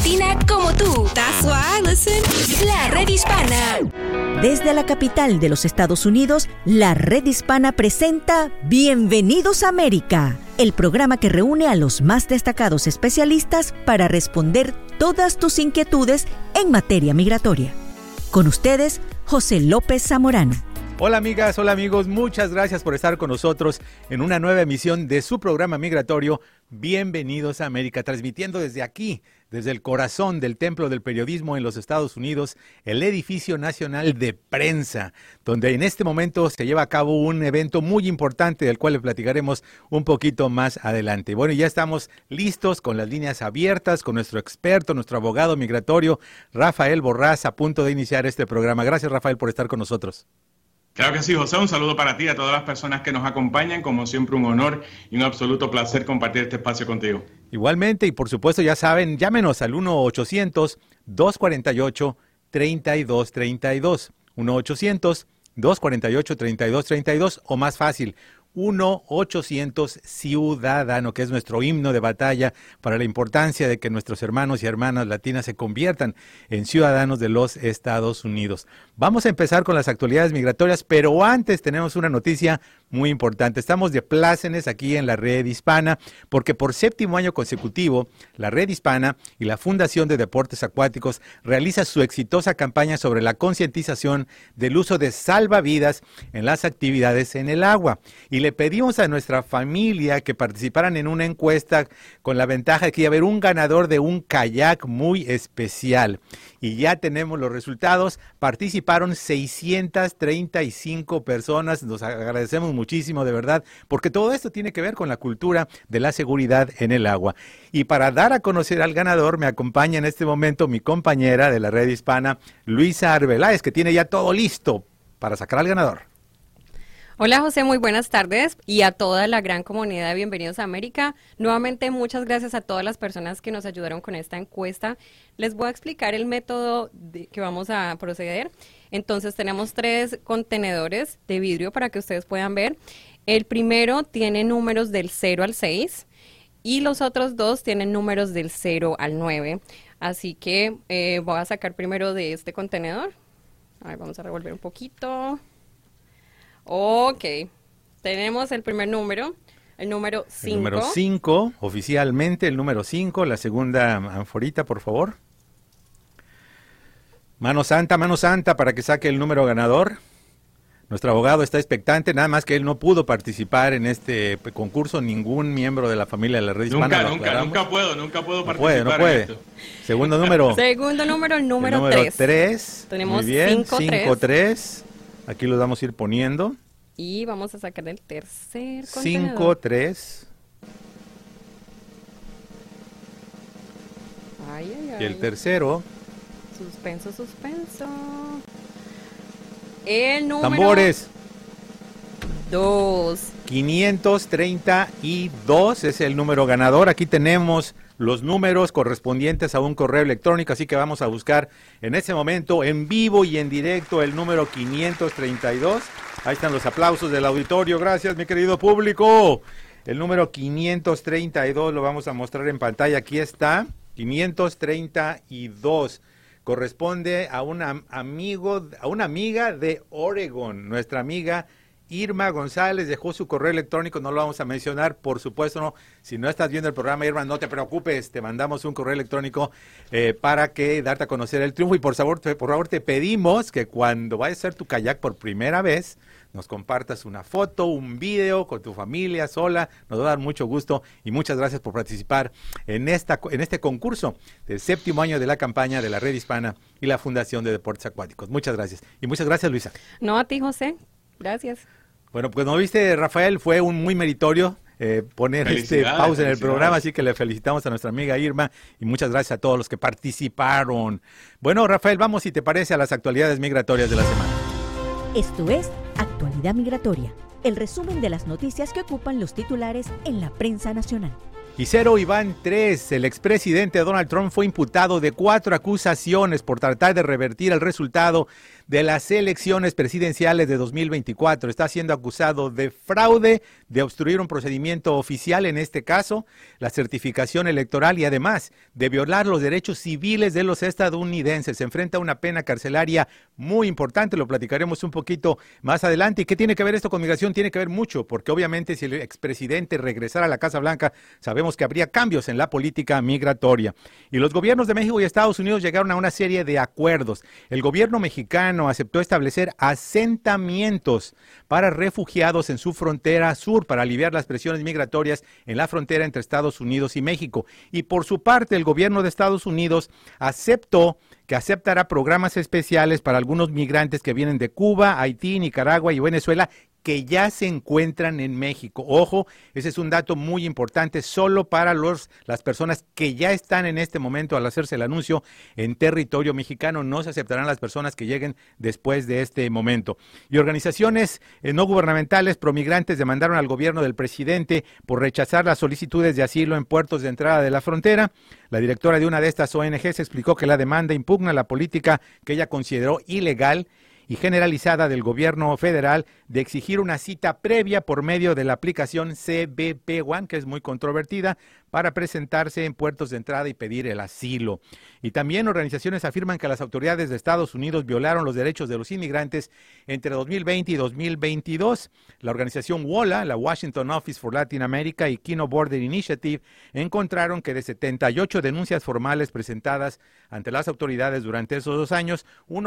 latina como tú. That's why I listen. La Red Hispana. Desde la capital de los Estados Unidos, la Red Hispana presenta Bienvenidos a América, el programa que reúne a los más destacados especialistas para responder todas tus inquietudes en materia migratoria. Con ustedes, José López Zamorano. Hola amigas, hola amigos, muchas gracias por estar con nosotros en una nueva emisión de su programa migratorio Bienvenidos a América, transmitiendo desde aquí, desde el corazón del Templo del Periodismo en los Estados Unidos, el Edificio Nacional de Prensa, donde en este momento se lleva a cabo un evento muy importante del cual le platicaremos un poquito más adelante. Bueno, ya estamos listos con las líneas abiertas, con nuestro experto, nuestro abogado migratorio, Rafael Borrás, a punto de iniciar este programa. Gracias, Rafael, por estar con nosotros. Claro que sí, José, un saludo para ti y a todas las personas que nos acompañan, como siempre un honor y un absoluto placer compartir este espacio contigo. Igualmente, y por supuesto ya saben, llámenos al 1-800-248-3232, 1-800-248-3232 o más fácil, 1-800-Ciudadano, que es nuestro himno de batalla para la importancia de que nuestros hermanos y hermanas latinas se conviertan en ciudadanos de los Estados Unidos. Vamos a empezar con las actualidades migratorias, pero antes tenemos una noticia muy importante. Estamos de plácemes aquí en la Red Hispana, porque por 7º año consecutivo, la Red Hispana y la Fundación de Deportes Acuáticos realiza su exitosa campaña sobre la concientización del uso de salvavidas en las actividades en el agua. Y le pedimos a nuestra familia que participaran en una encuesta con la ventaja de que iba a haber un ganador de un kayak muy especial. Y ya tenemos los resultados. Participaron 635 personas. Nos agradecemos muchísimo, de verdad, porque todo esto tiene que ver con la cultura de la seguridad en el agua. Y para dar a conocer al ganador, me acompaña en este momento mi compañera de la Red Hispana, Luisa Arbeláez, que tiene ya todo listo para sacar al ganador. Hola José, muy buenas tardes y a toda la gran comunidad de Bienvenidos a América. Nuevamente muchas gracias a todas las personas que nos ayudaron con esta encuesta. Les voy a explicar el método que vamos a proceder. Entonces tenemos 3 contenedores de vidrio para que ustedes puedan ver. El primero tiene números del 0 al 6 y los otros 2 tienen números del 0 al 9. Así que voy a sacar primero de este contenedor. A ver, vamos a revolver un poquito. Ok, tenemos el primer número, el número 5. El número 5, oficialmente el número 5, la segunda anforita, por favor. Mano santa, para que saque el número ganador. Nuestro abogado está expectante, nada más que él no pudo participar en este concurso, ningún miembro de la familia de la Red Hispana. Nunca puedo participar. No puede. En esto. Segundo número. Segundo número, el número 3. Tenemos muy bien, 5-3. Aquí los vamos a ir poniendo. Y vamos a sacar el tercer contenedor. 5-3. Ay. Y el tercero. Suspenso. El número... Tambores. 2. 532 es el número ganador. Aquí tenemos los números correspondientes a un correo electrónico, así que vamos a buscar en este momento, en vivo y en directo, el número 532. Ahí están los aplausos del auditorio. Gracias, mi querido público. El número 532 lo vamos a mostrar en pantalla. Aquí está, 532. Corresponde a una amiga de Oregon, nuestra amiga Irma González. Dejó su correo electrónico, no lo vamos a mencionar, por supuesto no. Si no estás viendo el programa, Irma, no te preocupes, te mandamos un correo electrónico para que darte a conocer el triunfo. Y por favor te pedimos que cuando vayas a hacer tu kayak por primera vez, nos compartas una foto, un video con tu familia, sola. Nos va a dar mucho gusto y muchas gracias por participar en este concurso del 7º año de la campaña de la Red Hispana y la Fundación de Deportes Acuáticos. Muchas gracias. Y muchas gracias, Luisa. No, a ti, José. Gracias. Bueno, pues como viste, Rafael, fue muy meritorio poner pausa en el programa, así que le felicitamos a nuestra amiga Irma y muchas gracias a todos los que participaron. Bueno, Rafael, vamos, si te parece, a las actualidades migratorias de la semana. Esto es Actualidad Migratoria, el resumen de las noticias que ocupan los titulares en la prensa nacional. Y Cero Iván III, el expresidente Donald Trump, fue imputado de 4 acusaciones por tratar de revertir el resultado de las elecciones presidenciales de 2024. Está siendo acusado de fraude, de obstruir un procedimiento oficial, en este caso, la certificación electoral, y además de violar los derechos civiles de los estadounidenses. Se enfrenta a una pena carcelaria muy importante, lo platicaremos un poquito más adelante. ¿Y qué tiene que ver esto con migración? Tiene que ver mucho, porque obviamente si el expresidente regresara a la Casa Blanca, sabemos que habría cambios en la política migratoria. Y los gobiernos de México y Estados Unidos llegaron a una serie de acuerdos. El gobierno mexicano aceptó establecer asentamientos para refugiados en su frontera sur para aliviar las presiones migratorias en la frontera entre Estados Unidos y México. Y por su parte, el gobierno de Estados Unidos aceptará programas especiales para algunos migrantes que vienen de Cuba, Haití, Nicaragua y Venezuela, que ya se encuentran en México. Ojo, ese es un dato muy importante, solo para las personas que ya están en este momento al hacerse el anuncio en territorio mexicano. No se aceptarán las personas que lleguen después de este momento. Y organizaciones no gubernamentales promigrantes demandaron al gobierno del presidente por rechazar las solicitudes de asilo en puertos de entrada de la frontera. La directora de una de estas ONGs explicó que la demanda impugna la política que ella consideró ilegal y generalizada del gobierno federal de exigir una cita previa por medio de la aplicación CBP One, que es muy controvertida, para presentarse en puertos de entrada y pedir el asilo. Y también organizaciones afirman que las autoridades de Estados Unidos violaron los derechos de los inmigrantes entre 2020 y 2022. La organización WOLA, la Washington Office for Latin America, y Kino Border Initiative encontraron que de 78 denuncias formales presentadas ante las autoridades durante esos 2 años, un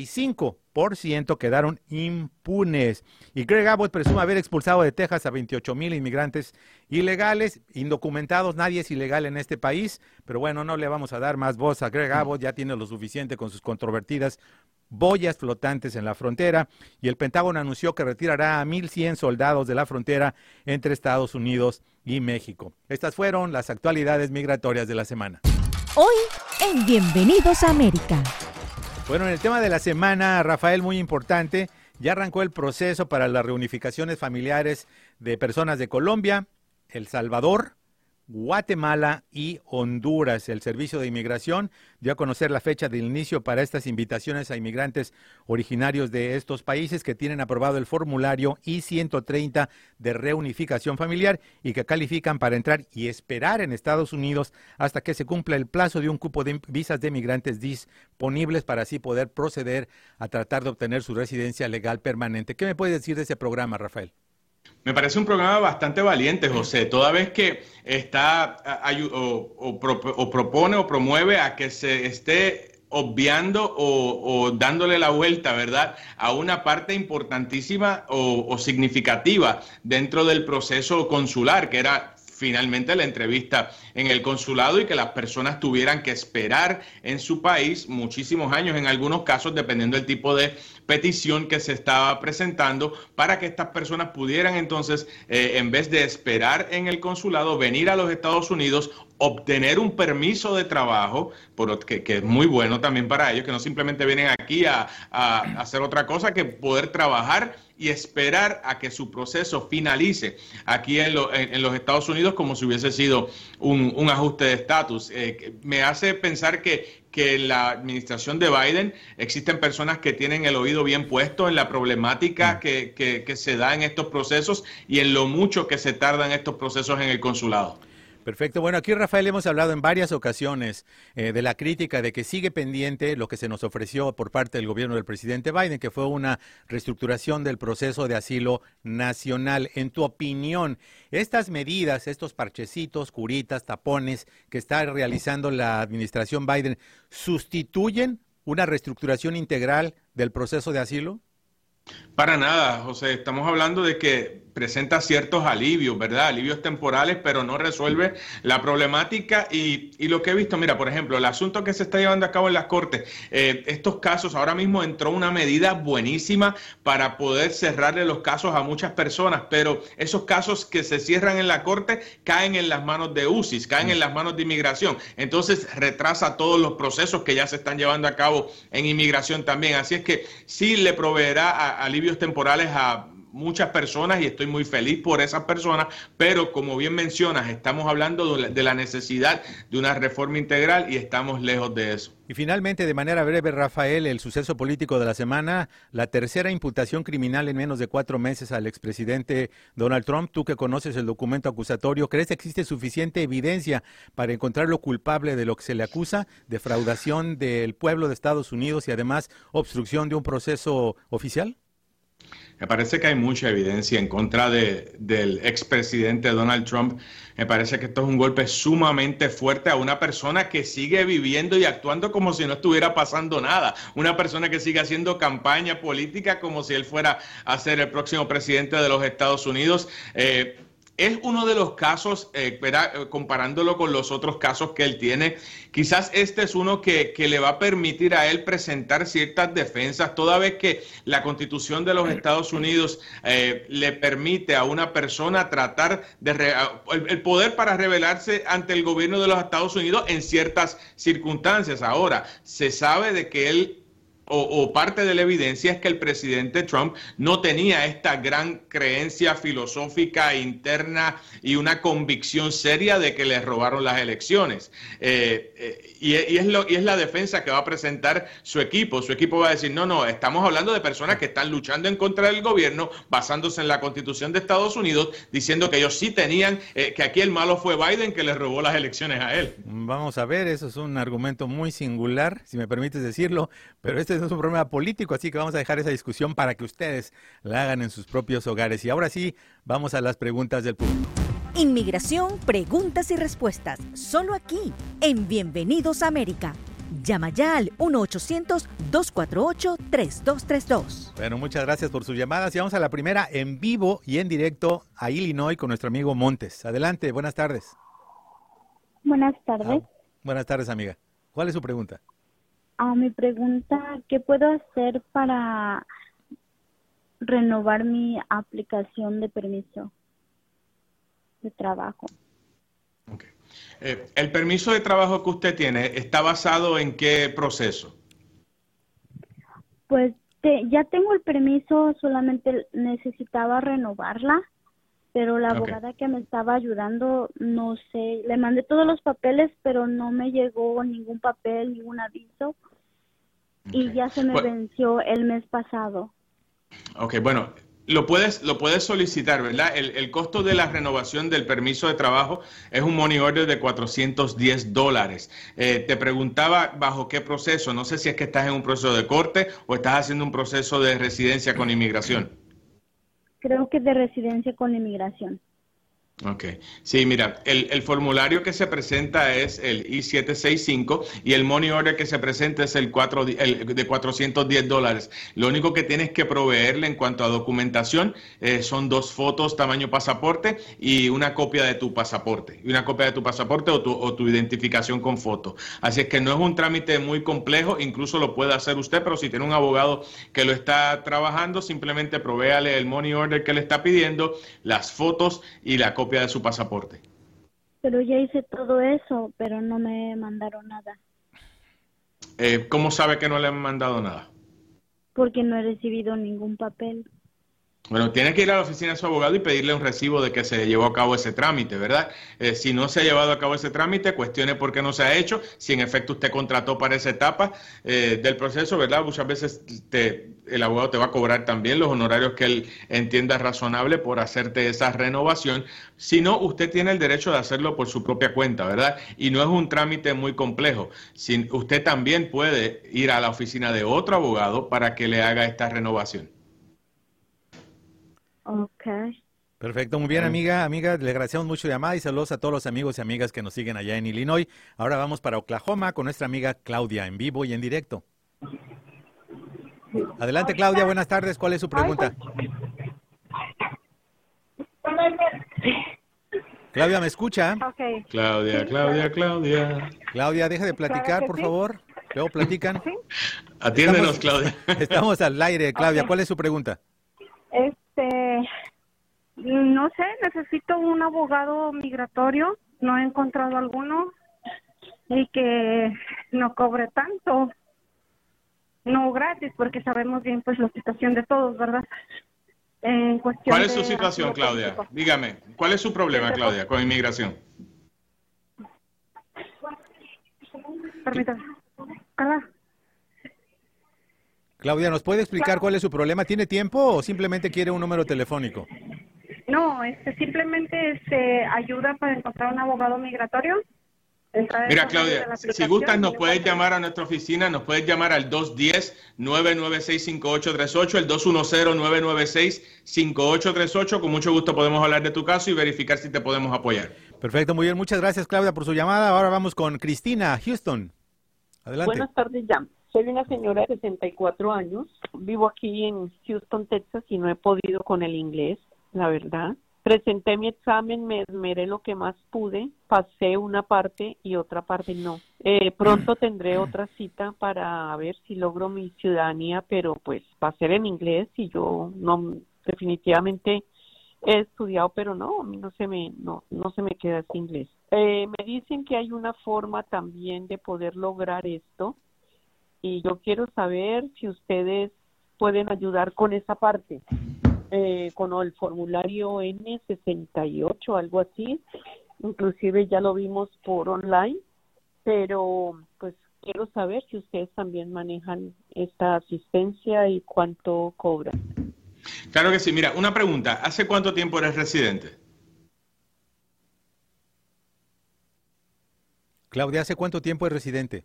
95% quedaron impunes. Y Greg Abbott presume haber expulsado de Texas a 28,000 inmigrantes ilegales, indocumentados. Nadie es ilegal en este país, pero bueno, no le vamos a dar más voz a Greg Abbott, ya tiene lo suficiente con sus controvertidas boyas flotantes en la frontera, y el Pentágono anunció que retirará a 1,100 soldados de la frontera entre Estados Unidos y México. Estas fueron las actualidades migratorias de la semana. Hoy en Bienvenidos a América. Bueno, en el tema de la semana, Rafael, muy importante, ya arrancó el proceso para las reunificaciones familiares de personas de Colombia, El Salvador, Guatemala y Honduras. El Servicio de Inmigración dio a conocer la fecha del inicio para estas invitaciones a inmigrantes originarios de estos países que tienen aprobado el formulario I-130 de reunificación familiar y que califican para entrar y esperar en Estados Unidos hasta que se cumpla el plazo de un cupo de visas de migrantes disponibles para así poder proceder a tratar de obtener su residencia legal permanente. ¿Qué me puedes decir de ese programa, Rafael? Me parece un programa bastante valiente, José, toda vez que está propone o promueve a que se esté obviando o dándole la vuelta, ¿verdad?, a una parte importantísima o significativa dentro del proceso consular, que era finalmente la entrevista en el consulado, y que las personas tuvieran que esperar en su país muchísimos años, en algunos casos, dependiendo del tipo de petición que se estaba presentando, para que estas personas pudieran entonces, en vez de esperar en el consulado, venir a los Estados Unidos, obtener un permiso de trabajo, que es muy bueno también para ellos, que no simplemente vienen aquí a hacer otra cosa que poder trabajar y esperar a que su proceso finalice aquí en los Estados Unidos, como si hubiese sido un ajuste de estatus. Me hace pensar que en la administración de Biden existen personas que tienen el oído bien puesto en la problemática que se da en estos procesos y en lo mucho que se tarda en estos procesos en el consulado. Perfecto. Bueno, aquí, Rafael, hemos hablado en varias ocasiones de la crítica de que sigue pendiente lo que se nos ofreció por parte del gobierno del presidente Biden, que fue una reestructuración del proceso de asilo nacional. En tu opinión, estas medidas, estos parchecitos, curitas, tapones que está realizando la administración Biden, ¿sustituyen una reestructuración integral del proceso de asilo? Para nada, José. Estamos hablando de que presenta ciertos alivios, ¿verdad? Alivios temporales, pero no resuelve la problemática. Y lo que he visto, mira, por ejemplo, el asunto que se está llevando a cabo en las cortes, estos casos, ahora mismo entró una medida buenísima para poder cerrarle los casos a muchas personas, pero esos casos que se cierran en la corte caen en las manos de UCIS, caen en las manos de inmigración. Entonces retrasa todos los procesos que ya se están llevando a cabo en inmigración también. Así es que sí le proveerá alivios temporales a muchas personas y estoy muy feliz por esas personas, pero como bien mencionas, estamos hablando de la necesidad de una reforma integral y estamos lejos de eso. Y finalmente, de manera breve, Rafael, el suceso político de la semana, la tercera imputación criminal en menos de 4 meses al expresidente Donald Trump. Tú que conoces el documento acusatorio, ¿crees que existe suficiente evidencia para encontrarlo culpable de lo que se le acusa? Defraudación del pueblo de Estados Unidos y además obstrucción de un proceso oficial. Me parece que hay mucha evidencia en contra del expresidente Donald Trump. Me parece que esto es un golpe sumamente fuerte a una persona que sigue viviendo y actuando como si no estuviera pasando nada. Una persona que sigue haciendo campaña política como si él fuera a ser el próximo presidente de los Estados Unidos. Es uno de los casos, comparándolo con los otros casos que él tiene, quizás este es uno que le va a permitir a él presentar ciertas defensas, toda vez que la Constitución de los Estados Unidos le permite a una persona tratar de el poder para rebelarse ante el gobierno de los Estados Unidos en ciertas circunstancias. Ahora, se sabe de que él o parte de la evidencia es que el presidente Trump no tenía esta gran creencia filosófica interna y una convicción seria de que le robaron las elecciones. Y es la defensa que va a presentar su equipo. Su equipo va a decir, no, estamos hablando de personas que están luchando en contra del gobierno, basándose en la Constitución de Estados Unidos, diciendo que ellos sí tenían, que aquí el malo fue Biden, que le robó las elecciones a él. Vamos a ver, eso es un argumento muy singular, si me permites decirlo, pero este es un problema político, así que vamos a dejar esa discusión para que ustedes la hagan en sus propios hogares. Y ahora sí, vamos a las preguntas del público. Inmigración, preguntas y respuestas, solo aquí, en Bienvenidos a América. Llama ya al 1-800-248-3232. Bueno, muchas gracias por sus llamadas y vamos a la primera en vivo y en directo a Illinois con nuestro amigo Montes. Adelante, buenas tardes. Buenas tardes. Buenas tardes, amiga. ¿Cuál es su pregunta? Mi pregunta, ¿qué puedo hacer para renovar mi aplicación de permiso de trabajo? Okay. ¿El permiso de trabajo que usted tiene está basado en qué proceso? Pues ya tengo el permiso, solamente necesitaba renovarla, pero la abogada que me estaba ayudando, no sé, le mandé todos los papeles, pero no me llegó ningún papel, ningún aviso. Y ya se me venció el mes pasado. Ok, bueno, lo puedes solicitar, ¿verdad? El costo de la renovación del permiso de trabajo es un money order de $410. Te preguntaba bajo qué proceso. No sé si es que estás en un proceso de corte o estás haciendo un proceso de residencia con inmigración. Creo que de residencia con inmigración. Ok, sí, mira, el formulario que se presenta es el I-765 y el money order que se presenta es el de $410. Lo único que tienes que proveerle en cuanto a documentación son 2 fotos tamaño pasaporte y una copia de tu pasaporte. Y una copia de tu pasaporte o tu identificación con foto. Así es que no es un trámite muy complejo, incluso lo puede hacer usted, pero si tiene un abogado que lo está trabajando, simplemente provéale el money order que le está pidiendo, las fotos y la copia de su pasaporte. Pero ya hice todo eso, pero no me mandaron nada. ¿Cómo sabe que no le han mandado nada? Porque no he recibido ningún papel. Bueno, tiene que ir a la oficina de su abogado y pedirle un recibo de que se llevó a cabo ese trámite, ¿verdad? Si no se ha llevado a cabo ese trámite, cuestione por qué no se ha hecho. Si en efecto usted contrató para esa etapa del proceso, ¿verdad? Muchas veces el abogado te va a cobrar también los honorarios que él entienda razonable por hacerte esa renovación. Si no, usted tiene el derecho de hacerlo por su propia cuenta, ¿verdad? Y no es un trámite muy complejo. Usted también puede ir a la oficina de otro abogado para que le haga esta renovación. Okay. Perfecto, muy bien, amiga, le agradecemos mucho la llamada y saludos a todos los amigos y amigas que nos siguen allá en Illinois. Ahora vamos para Oklahoma con nuestra amiga Claudia, en vivo y en directo. Adelante, Claudia, buenas tardes, ¿cuál es su pregunta? Claudia, ¿me escucha? Okay. Claudia. Claudia, deja de platicar, por favor. Luego platican. ¿Sí? Atiéndenos, Claudia. Estamos al aire, Claudia, ¿cuál es su pregunta? No sé, necesito un abogado migratorio, no he encontrado alguno y que no cobre tanto, no gratis, porque sabemos bien pues la situación de todos, ¿verdad? en cuestión ¿Cuál es su de situación, asilo Claudia? político. Dígame, ¿cuál es su problema, Claudia, con inmigración? Permítame. Carla. Claudia, ¿nos puede explicar cuál es su problema? ¿Tiene tiempo o simplemente quiere un número telefónico? No, simplemente ayuda para encontrar un abogado migratorio. Mira, Claudia, si gustas nos puedes llamar a nuestra oficina, nos puedes llamar al 210-996-5838, el 210-996-5838. Con mucho gusto podemos hablar de tu caso y verificar si te podemos apoyar. Perfecto, muy bien. Muchas gracias, Claudia, por su llamada. Ahora vamos con Cristina, Houston. Adelante. Buenas tardes, Jan. Soy una señora de 64 años. Vivo aquí en Houston, Texas, y no he podido con el inglés, la verdad. Presenté mi examen, me esmeré lo que más pude, pasé una parte y otra parte no. Pronto tendré otra cita para ver si logro mi ciudadanía, pero pues va a ser en inglés y yo no, definitivamente he estudiado, pero no, a mí no se me queda ese inglés. Me dicen que hay una forma también de poder lograr esto y yo quiero saber si ustedes pueden ayudar con esa parte. Con el formulario N68, algo así, inclusive ya lo vimos por online, pero pues quiero saber si ustedes también manejan esta asistencia y cuánto cobran. Claro que sí. Mira, una pregunta, ¿hace cuánto tiempo eres residente? Claudia, ¿hace cuánto tiempo es residente?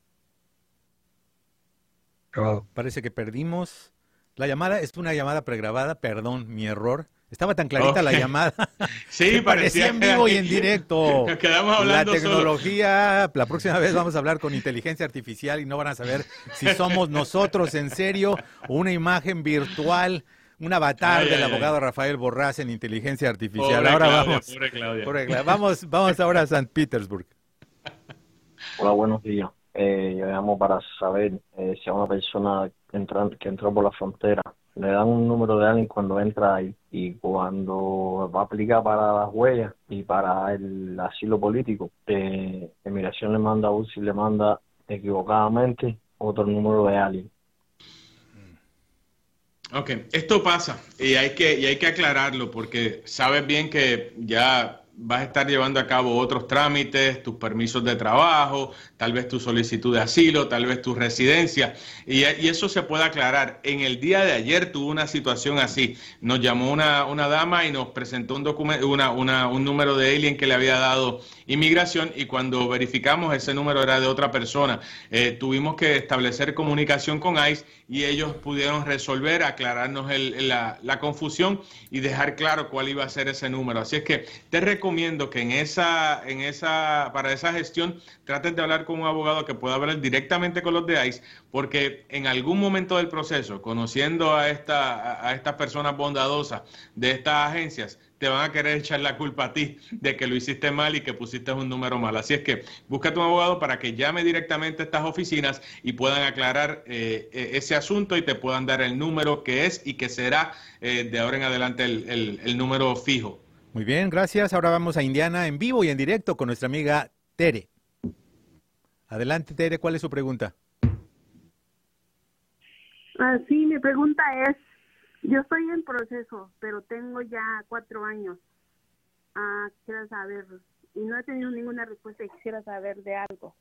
Grabado. Parece que perdimos la llamada. Es una llamada pregrabada, perdón, mi error. Estaba tan clarita la llamada. Sí, parecía en vivo y en directo. Nos quedamos hablando la tecnología, la próxima vez vamos a hablar con inteligencia artificial y no van a saber si somos nosotros en serio o una imagen virtual, un avatar del abogado Rafael Borrás en inteligencia artificial. Pobre Ahora Claudia, vamos. pobre Claudia. Pobre Claudia. Vamos ahora a San Petersburg. Hola, buenos días. Yo llamo para saber si a una persona que entró por la frontera le dan un número de alguien cuando entra ahí y cuando va a aplicar para las huellas y para el asilo político, Inmigración le manda equivocadamente otro número de alguien. Ok, esto pasa y hay que aclararlo porque sabes bien que ya vas a estar llevando a cabo otros trámites, tus permisos de trabajo, tal vez tu solicitud de asilo, tal vez tu residencia, y eso se puede aclarar. En el día de ayer tuve una situación así. Nos llamó una dama y nos presentó un documento, un número de alien que le había dado inmigración, y cuando verificamos ese número era de otra persona. Tuvimos que establecer comunicación con ICE y ellos pudieron resolver, aclararnos la confusión y dejar claro cuál iba a ser ese número. Así es que te recomiendo que para esa gestión trates de hablar con un abogado que pueda hablar directamente con los de ICE, porque en algún momento del proceso, conociendo a estas personas bondadosas de estas agencias, te van a querer echar la culpa a ti de que lo hiciste mal y que pusiste un número mal. Así es que búscate un abogado para que llame directamente a estas oficinas y puedan aclarar ese asunto y te puedan dar el número que es y que será de ahora en adelante el número fijo. Muy bien, gracias. Ahora vamos a Indiana en vivo y en directo con nuestra amiga Tere. Adelante, Tere, ¿cuál es su pregunta? Sí, mi pregunta es, yo estoy en proceso, pero tengo ya 4 años. Quisiera saber, y no he tenido ninguna respuesta y quisiera saber de algo.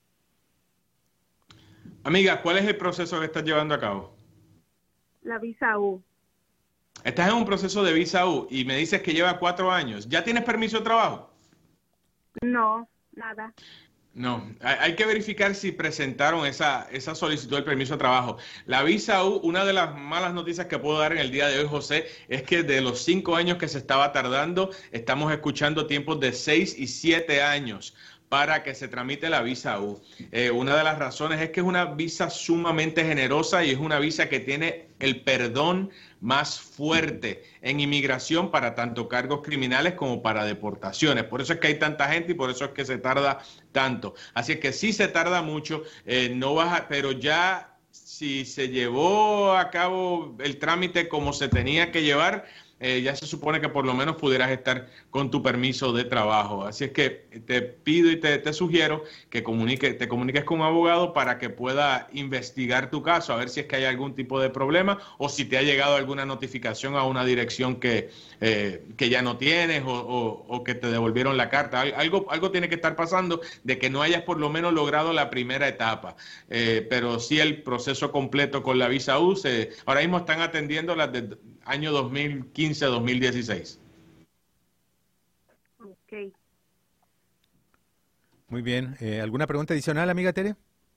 Amiga, ¿cuál es el proceso que estás llevando a cabo? La visa U. Estás en un proceso de visa U y me dices que lleva 4 años. ¿Ya tienes permiso de trabajo? No, nada. No, hay que verificar si presentaron esa solicitud del permiso de trabajo. La visa U, una de las malas noticias que puedo dar en el día de hoy, José, es que de los 5 años que se estaba tardando, estamos escuchando tiempos de 6 y 7 años para que se tramite la visa U. Una de las razones es que es una visa sumamente generosa y es una visa que tiene el perdón más fuerte en inmigración para tanto cargos criminales como para deportaciones. Por eso es que hay tanta gente y por eso es que se tarda tanto. Así es que sí se tarda mucho, pero ya si se llevó a cabo el trámite como se tenía que llevar, ya se supone que por lo menos pudieras estar con tu permiso de trabajo. Así es que te pido y te sugiero que te comuniques con un abogado para que pueda investigar tu caso, a ver si es que hay algún tipo de problema o si te ha llegado alguna notificación a una dirección que ya no tienes o que te devolvieron la carta. Algo tiene que estar pasando de que no hayas por lo menos logrado la primera etapa, pero sí el proceso completo con la visa U. Ahora mismo están atendiendo las del año 2015-2016. Ok. Muy bien. ¿Alguna pregunta adicional, amiga Tere?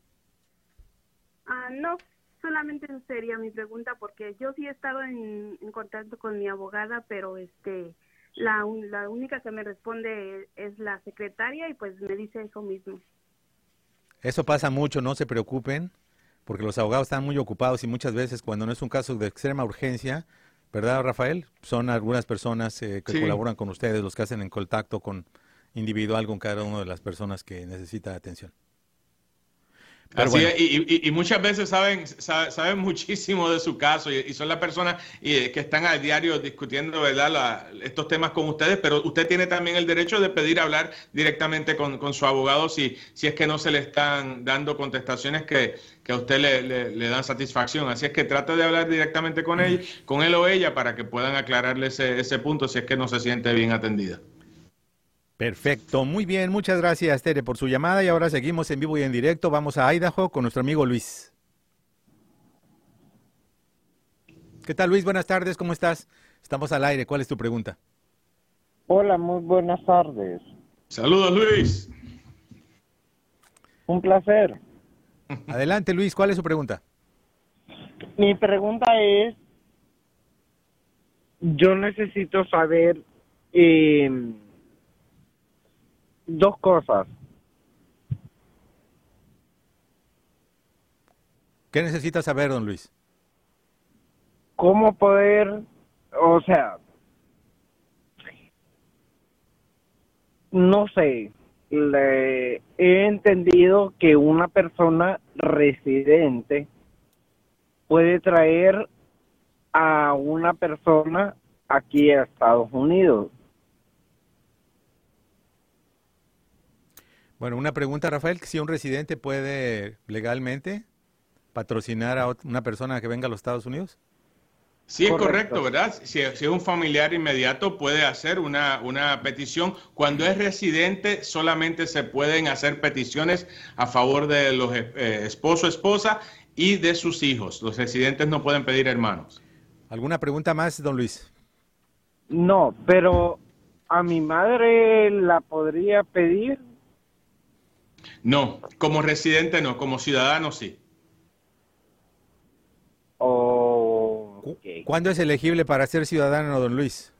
No, solamente sería mi pregunta porque yo sí he estado en contacto con mi abogada, pero la única que me responde es la secretaria y pues me dice eso mismo. Eso pasa mucho, no se preocupen, porque los abogados están muy ocupados y muchas veces cuando no es un caso de extrema urgencia, ¿verdad, Rafael? Son algunas personas que Sí. colaboran con ustedes, los que hacen en contacto con individual con cada una de las personas que necesita atención. Pero Así bueno. es, y muchas veces saben muchísimo de su caso y son las personas que están a diario discutiendo, ¿verdad?, estos temas con ustedes, pero usted tiene también el derecho de pedir hablar directamente con su abogado si es que no se le están dando contestaciones que a usted le dan satisfacción. Así es que trate de hablar directamente con él o ella para que puedan aclararle ese punto si es que no se siente bien atendida. Perfecto, muy bien, muchas gracias Tere por su llamada y ahora seguimos en vivo y en directo. Vamos a Idaho con nuestro amigo Luis. ¿Qué tal, Luis? Buenas tardes, ¿cómo estás? Estamos al aire, ¿cuál es tu pregunta? Hola, muy buenas tardes. Saludos, Luis. Un placer. Adelante, Luis, ¿cuál es su pregunta? Mi pregunta es, yo necesito saber dos cosas. ¿Qué necesitas saber, don Luis? ¿Cómo poder, o sea, no sé, he entendido que una persona residente puede traer a una persona aquí a Estados Unidos? Bueno, una pregunta, Rafael, si un residente puede legalmente patrocinar a una persona que venga a los Estados Unidos. Sí, es correcto, ¿verdad? Si es un familiar inmediato, puede hacer una petición. Cuando es residente, solamente se pueden hacer peticiones a favor de los esposo, esposa y de sus hijos. Los residentes no pueden pedir hermanos. ¿Alguna pregunta más, don Luis? No, pero a mi madre la podría pedir. No, como residente no, como ciudadano sí. ¿Cuándo es elegible para ser ciudadano, don Luis?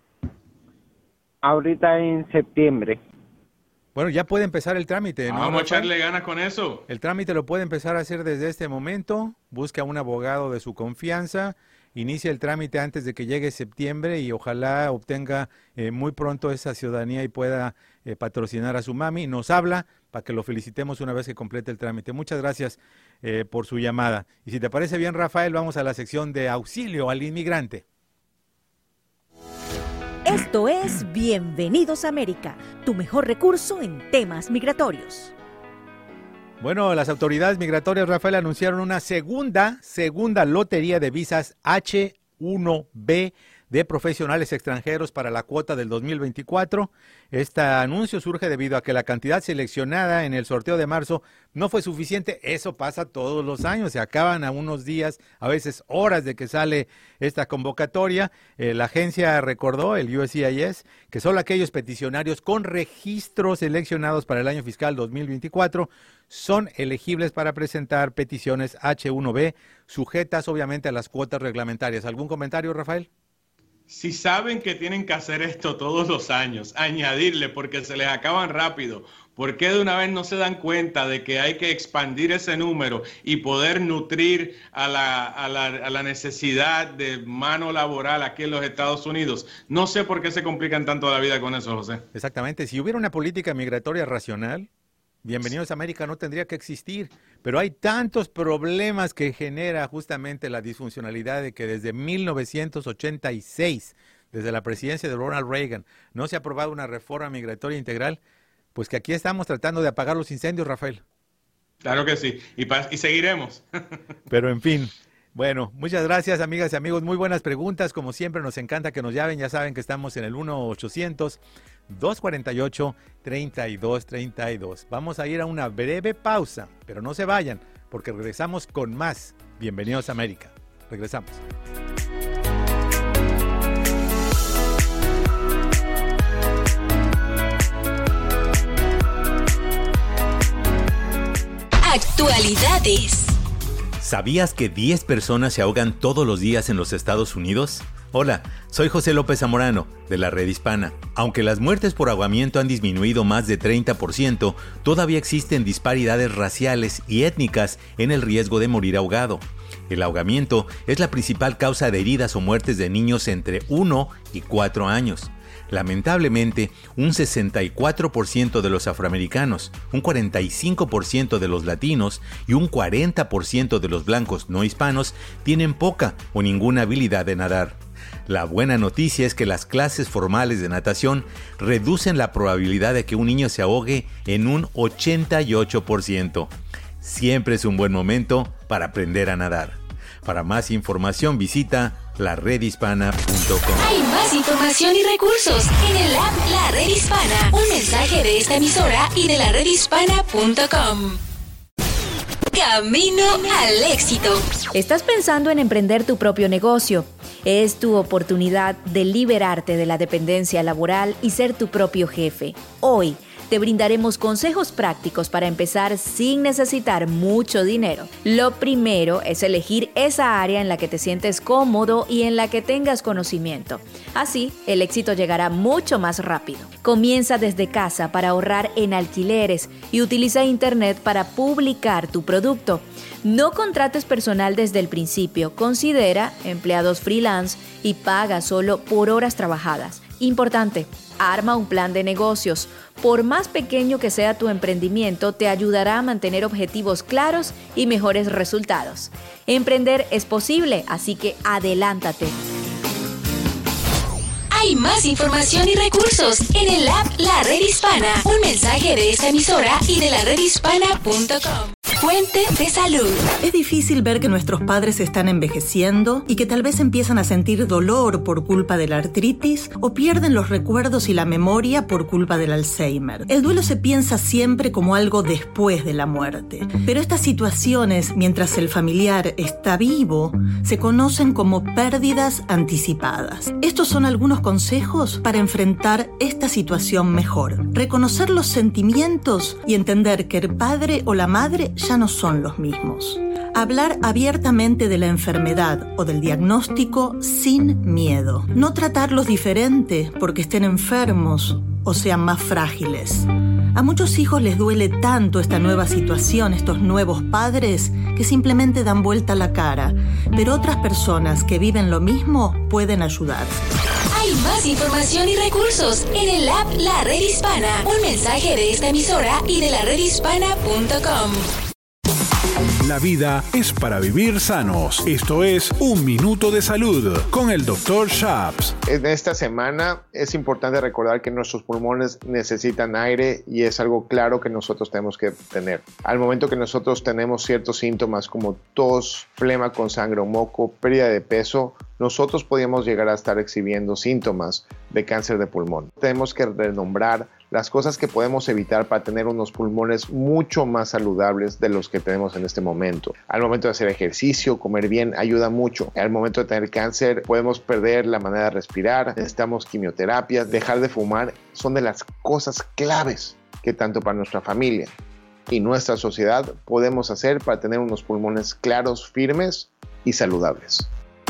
Ahorita en septiembre. Bueno, ya puede empezar el trámite, ¿no, Vamos a Rafael? echarle ganas con eso. El trámite lo puede empezar a hacer desde este momento. Busca un abogado de su confianza. Inicia el trámite antes de que llegue septiembre y ojalá obtenga muy pronto esa ciudadanía y pueda patrocinar a su mami. Nos habla para que lo felicitemos una vez que complete el trámite. Muchas gracias por su llamada. Y si te parece bien, Rafael, vamos a la sección de auxilio al inmigrante. Esto es Bienvenidos a América, tu mejor recurso en temas migratorios. Bueno, las autoridades migratorias, Rafael, anunciaron una segunda lotería de visas H-1B de profesionales extranjeros para la cuota del 2024. Este anuncio surge debido a que la cantidad seleccionada en el sorteo de marzo no fue suficiente. Eso pasa todos los años, se acaban a unos días, a veces horas de que sale esta convocatoria. La agencia recordó, el USCIS, que solo aquellos peticionarios con registros seleccionados para el año fiscal 2024 son elegibles para presentar peticiones H-1B, sujetas obviamente a las cuotas reglamentarias. ¿Algún comentario, Rafael? Si saben que tienen que hacer esto todos los años, añadirle porque se les acaban rápido, ¿por qué de una vez no se dan cuenta de que hay que expandir ese número y poder nutrir a la necesidad de mano laboral aquí en los Estados Unidos? No sé por qué se complican tanto la vida con eso, José. Exactamente. Si hubiera una política migratoria racional, Bienvenidos a América no tendría que existir, pero hay tantos problemas que genera justamente la disfuncionalidad de que desde 1986, desde la presidencia de Ronald Reagan, no se ha aprobado una reforma migratoria integral, pues que aquí estamos tratando de apagar los incendios, Rafael. Claro que sí, y seguiremos. Pero en fin, bueno, muchas gracias, amigas y amigos, muy buenas preguntas, como siempre nos encanta que nos llamen, ya saben que estamos en el 1-800-248-3232. Vamos a ir a una breve pausa, pero no se vayan, porque regresamos con más. Bienvenidos a América. Regresamos. Actualidades. ¿Sabías que 10 personas se ahogan todos los días en los Estados Unidos? Hola, soy José López Zamorano, de la Red Hispana. Aunque las muertes por ahogamiento han disminuido más de 30%, todavía existen disparidades raciales y étnicas en el riesgo de morir ahogado. El ahogamiento es la principal causa de heridas o muertes de niños entre 1 y 4 años. Lamentablemente, un 64% de los afroamericanos, un 45% de los latinos y un 40% de los blancos no hispanos tienen poca o ninguna habilidad de nadar. La buena noticia es que las clases formales de natación reducen la probabilidad de que un niño se ahogue en un 88%. Siempre es un buen momento para aprender a nadar. Para más información visita laredhispana.com. Hay más información y recursos en el app La Red Hispana. Un mensaje de esta emisora y de laredhispana.com. Camino al éxito. ¿Estás pensando en emprender tu propio negocio? Es tu oportunidad de liberarte de la dependencia laboral y ser tu propio jefe. Hoy te brindaremos consejos prácticos para empezar sin necesitar mucho dinero. Lo primero es elegir esa área en la que te sientes cómodo y en la que tengas conocimiento. Así, el éxito llegará mucho más rápido. Comienza desde casa para ahorrar en alquileres y utiliza Internet para publicar tu producto. No contrates personal desde el principio. Considera empleados freelance y paga solo por horas trabajadas. Importante, arma un plan de negocios. Por más pequeño que sea tu emprendimiento, te ayudará a mantener objetivos claros y mejores resultados. Emprender es posible, así que adelántate. Hay más información y recursos en el app La Red Hispana. Un mensaje de esta emisora y de laredhispana.com. Fuente de salud. Es difícil ver que nuestros padres están envejeciendo y que tal vez empiezan a sentir dolor por culpa de la artritis o pierden los recuerdos y la memoria por culpa del Alzheimer. El duelo se piensa siempre como algo después de la muerte, pero estas situaciones, mientras el familiar está vivo, se conocen como pérdidas anticipadas. Estos son algunos consejos para enfrentar esta situación mejor. Reconocer los sentimientos y entender que el padre o la madre ya no son los mismos. Hablar abiertamente de la enfermedad o del diagnóstico sin miedo. No tratarlos diferente porque estén enfermos o sean más frágiles. A muchos hijos les duele tanto esta nueva situación, estos nuevos padres, que simplemente dan vuelta la cara. Pero otras personas que viven lo mismo pueden ayudar. Hay más información y recursos en el app La Red Hispana. Un mensaje de esta emisora y de laredhispana.com. La vida es para vivir sanos. Esto es Un Minuto de Salud con el Dr. Shaps. En esta semana es importante recordar que nuestros pulmones necesitan aire y es algo claro que nosotros tenemos que tener. Al momento que nosotros tenemos ciertos síntomas como tos, flema con sangre o moco, pérdida de peso, nosotros podríamos llegar a estar exhibiendo síntomas de cáncer de pulmón. Tenemos que renombrar las cosas que podemos evitar para tener unos pulmones mucho más saludables de los que tenemos en este momento. Al momento de hacer ejercicio, comer bien ayuda mucho. Al momento de tener cáncer podemos perder la manera de respirar, necesitamos quimioterapia, dejar de fumar. Son de las cosas claves que tanto para nuestra familia y nuestra sociedad podemos hacer para tener unos pulmones claros, firmes y saludables.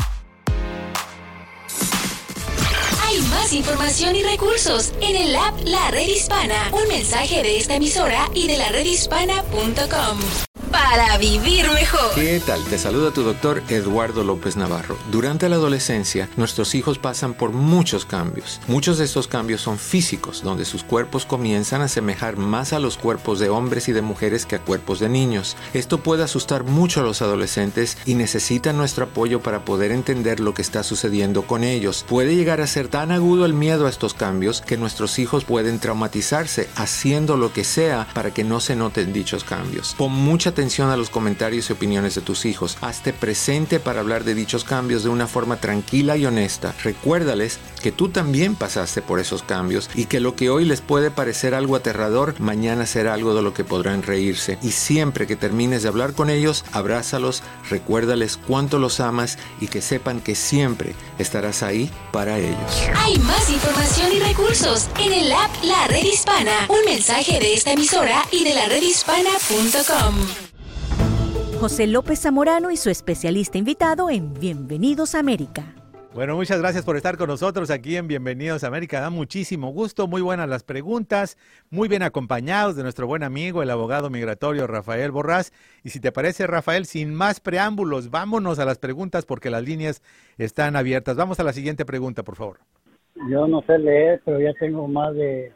Hay más información y recursos en el app La Red Hispana. Un mensaje de esta emisora y de laredhispana.com. para vivir mejor. ¿Qué tal? Te saluda tu doctor Eduardo López Navarro. Durante la adolescencia, nuestros hijos pasan por muchos cambios. Muchos de estos cambios son físicos, donde sus cuerpos comienzan a asemejar más a los cuerpos de hombres y de mujeres que a cuerpos de niños. Esto puede asustar mucho a los adolescentes y necesitan nuestro apoyo para poder entender lo que está sucediendo con ellos. Puede llegar a ser tan agudo el miedo a estos cambios que nuestros hijos pueden traumatizarse haciendo lo que sea para que no se noten dichos cambios. Pon mucha atención a los comentarios y opiniones de tus hijos. Hazte presente para hablar de dichos cambios de una forma tranquila y honesta. Recuérdales que tú también pasaste por esos cambios y que lo que hoy les puede parecer algo aterrador, mañana será algo de lo que podrán reírse. Y siempre que termines de hablar con ellos, abrázalos, recuérdales cuánto los amas y que sepan que siempre estarás ahí para ellos. Hay más información y recursos en el app La Red Hispana. Un mensaje de esta emisora y de laredhispana.com. José López Zamorano y su especialista invitado en Bienvenidos a América. Bueno, muchas gracias por estar con nosotros aquí en Bienvenidos a América. Da muchísimo gusto, muy buenas las preguntas, muy bien acompañados de nuestro buen amigo, el abogado migratorio Rafael Borrás. Y si te parece, Rafael, sin más preámbulos, vámonos a las preguntas porque las líneas están abiertas. Vamos a la siguiente pregunta, por favor. Yo no sé leer, pero ya tengo más de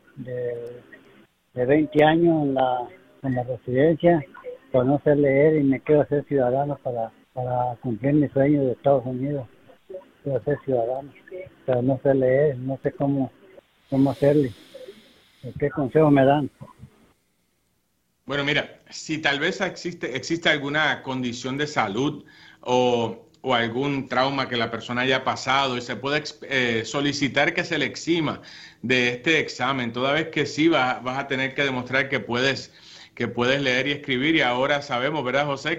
20 años en la residencia, pero no sé leer y me quiero hacer ciudadano para cumplir mi sueño de Estados Unidos. Quiero ser ciudadano, pero no sé leer, no sé cómo hacerle. ¿Qué consejo me dan? Bueno, mira, si tal vez existe alguna condición de salud o algún trauma que la persona haya pasado y se puede solicitar que se le exima de este examen, toda vez que sí vas a tener que demostrar que puedes leer y escribir. Y ahora sabemos, ¿verdad, José,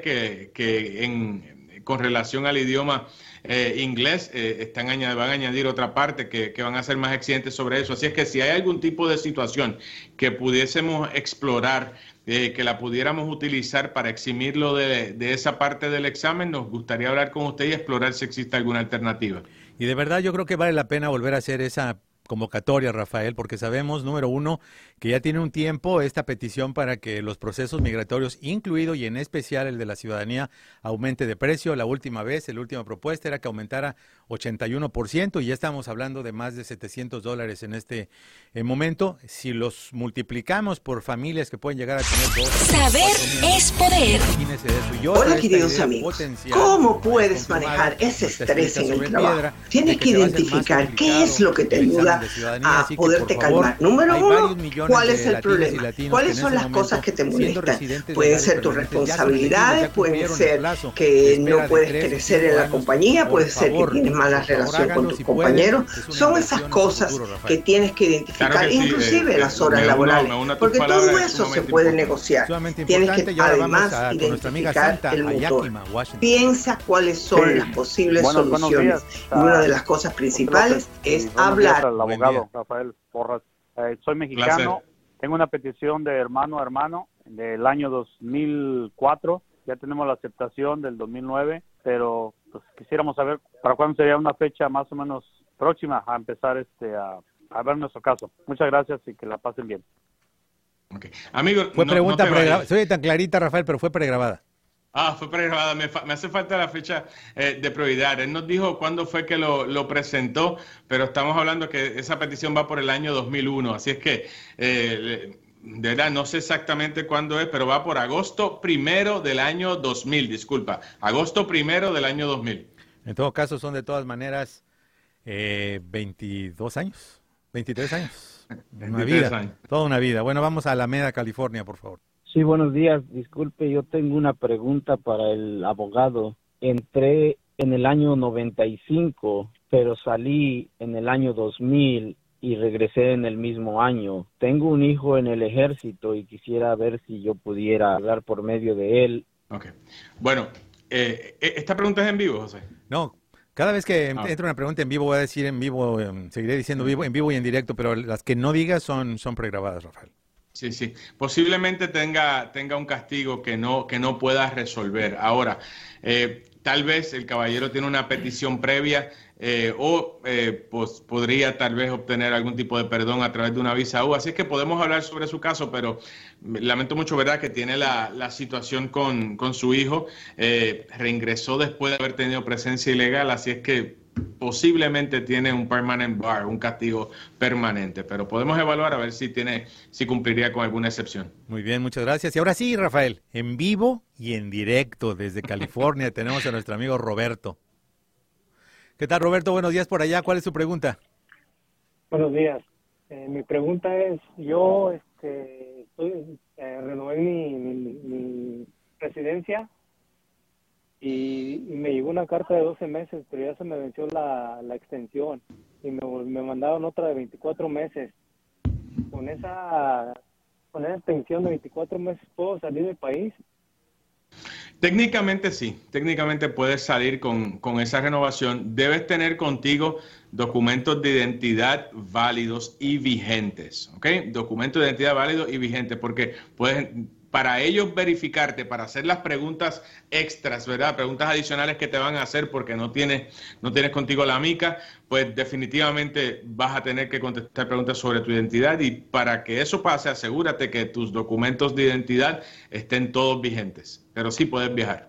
que con relación al idioma inglés van a añadir otra parte que van a ser más exigentes sobre eso? Así es que si hay algún tipo de situación que pudiésemos explorar, que la pudiéramos utilizar para eximirlo de esa parte del examen, nos gustaría hablar con usted y explorar si existe alguna alternativa. Y de verdad yo creo que vale la pena volver a hacer esa convocatoria, Rafael, porque sabemos, número uno, que ya tiene un tiempo esta petición para que los procesos migratorios, incluido y en especial el de la ciudadanía, aumente de precio. La última propuesta era que aumentara 81% y ya estamos hablando de más de $700 en este momento. Si los multiplicamos por familias que pueden llegar a tener dos. Saber es poder. Hola, queridos amigos. ¿Cómo puedes manejar ese estrés en el trabajo? Tienes que identificar qué es lo que te ayuda a poderte calmar. Número uno, ¿cuál es el problema? ¿Cuáles son las cosas que te molestan? Pueden ser tus responsabilidades, pueden ser que no puedes crecer en la compañía, puede ser que tienes mala relación con tus compañeros. Son esas cosas que tienes que identificar, inclusive las horas laborales, porque todo eso se puede negociar. Tienes que además identificar el motor. Piensa cuáles son las posibles soluciones. Y una de las cosas principales es hablar. Abogado Rafael Borrás. Soy mexicano, tengo una petición de hermano a hermano del año 2004, ya tenemos la aceptación del 2009, pero pues quisiéramos saber para cuándo sería una fecha más o menos próxima a empezar a ver nuestro caso. Muchas gracias y que la pasen bien. Okay. Amigo, fue pregunta pregrabada. Soy tan clarita, Rafael, pero fue pregrabada. Fue pregrabada. Me hace falta la fecha de prioridad. Él nos dijo cuándo fue que lo presentó, pero estamos hablando que esa petición va por el año 2001. Así es que, de verdad, no sé exactamente cuándo es, pero va por agosto 1 del año 2000. Disculpa, agosto 1 del año 2000. En todo caso, son de todas maneras 22 años, 23 años. Una vida, toda una vida. Bueno, vamos a Alameda, California, por favor. Sí, buenos días. Disculpe, yo tengo una pregunta para el abogado. Entré en el año 95, pero salí en el año 2000 y regresé en el mismo año. Tengo un hijo en el ejército y quisiera ver si yo pudiera hablar por medio de él. Ok. Bueno, ¿esta pregunta es en vivo, José? No. Cada vez que entra una pregunta en vivo, voy a decir en vivo, seguiré diciendo en vivo y en directo, pero las que no digas son pregrabadas, Rafael. Sí. Posiblemente tenga un castigo que no puedas resolver. Ahora, tal vez el caballero tiene una petición previa pues podría tal vez obtener algún tipo de perdón a través de una visa U. Así es que podemos hablar sobre su caso, pero lamento mucho, ¿verdad?, que tiene la situación con su hijo. Reingresó después de haber tenido presencia ilegal, así es que posiblemente tiene un permanent bar, un castigo permanente, pero podemos evaluar a ver si cumpliría con alguna excepción. Muy bien, muchas gracias. Y ahora sí, Rafael, en vivo y en directo desde California tenemos a nuestro amigo Roberto. ¿Qué tal, Roberto? Buenos días por allá. ¿Cuál es su pregunta? Buenos días. Mi pregunta es, yo renové mi residencia y me llegó una carta de 12 meses, pero ya se me venció la extensión y me mandaron otra de 24 meses. Con esa extensión de 24 meses, ¿puedo salir del país? Técnicamente sí, técnicamente puedes salir con esa renovación. Debes tener contigo documentos de identidad válidos y vigentes, ¿ok? Documentos de identidad válidos y vigentes, porque para ellos verificarte, para hacer las preguntas extras, ¿verdad? Preguntas adicionales que te van a hacer porque no tienes contigo la mica, pues definitivamente vas a tener que contestar preguntas sobre tu identidad, y para que eso pase, asegúrate que tus documentos de identidad estén todos vigentes, pero sí puedes viajar.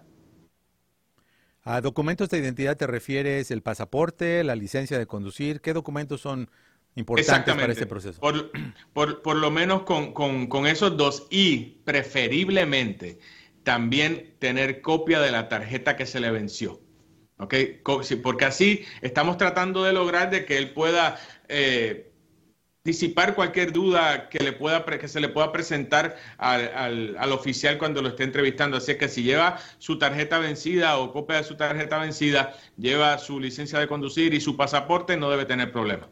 ¿A documentos de identidad te refieres el pasaporte, la licencia de conducir? ¿Qué documentos son importantes para este proceso? Por lo menos con esos dos, y preferiblemente también tener copia de la tarjeta que se le venció, ¿ok? Porque así estamos tratando de lograr de que él pueda disipar cualquier duda que se le pueda presentar al oficial cuando lo esté entrevistando. Así es que si lleva su tarjeta vencida o copia de su tarjeta vencida, lleva su licencia de conducir y su pasaporte, no debe tener problema.